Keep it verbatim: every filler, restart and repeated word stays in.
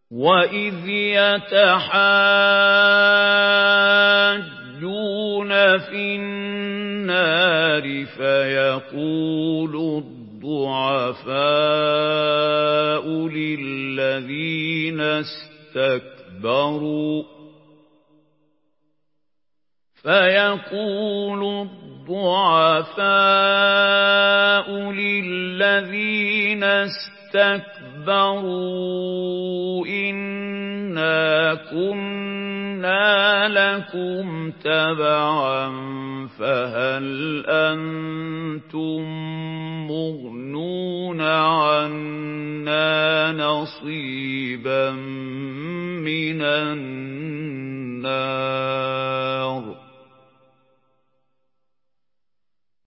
وَإِذْ يَتَحَاجُّونَ فِي النَّارِ فَيَقُولُ الضُّعَفَاءُ لِلَّذِينَ اسْتَكْبَرُوا فَيَقُولُ الضُّعَفَاءُ لِلَّذِينَ اسْتَكْبَرُوا إِنَّا كُنَّا لَكُمْ تَبَعًا فَهَلْ أَنتُم مُّغْنُونَ عَنَّا نَصِيبًا مِّنَ النَّارِ